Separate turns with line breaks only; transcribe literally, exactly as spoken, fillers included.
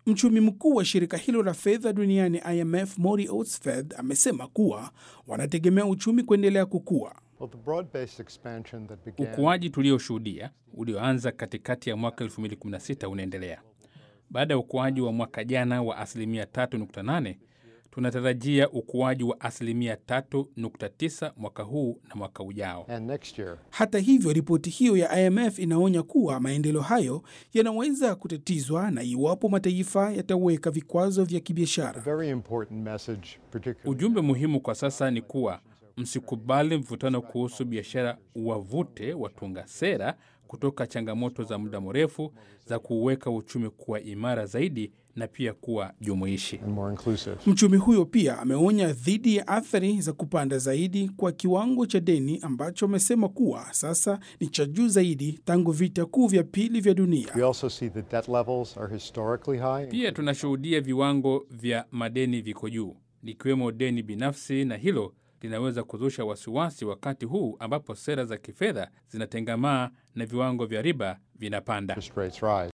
Mchumi mkuu wa shirika hilo la fedha duniani I M F, Maury Oxford, amesema kuwa wanategemea uchumi kuendelea kukua.
Ukuaji tulioshuhudia ulioanza katikati ya mwaka elfu mbili kumi na sita unaendelea. Baada ya ukuaji wa mwaka jana wa asilimia tatu nukta nane, tunatarajia ukuaji wa asilimia tatu nukta tisa mwaka huu na mwaka ujao.
Hata hivyo, ripoti hiyo ya I M F inaonya kuwa maendeleo hayo yanaweza kutatizwa na iwapo mataifa yataweka vikwazo vya kibiashara.
Ujumbe muhimu kwa sasa ni kuwa msikubali mvutano kuhusu biashara uwavute watunga sera kutoka changamoto za muda mrefu za kuweka uchumi kuwa imara zaidi na pia kuwa jumuishi.
Mchumi huyo pia ameonya dhidi ya athari za kupanda zaidi kwa kiwango cha deni ambacho amesema kuwa sasa ni cha juu zaidi tangu vita kuu vya pili vya dunia.
Pia tunashuhudia viwango vya madeni viko juu, likiwemo deni binafsi, na hilo linaweza kuzusha wasiwasi wakati huu ambapo sera za kifedha zinatengamaa na viwango vya riba vinapanda.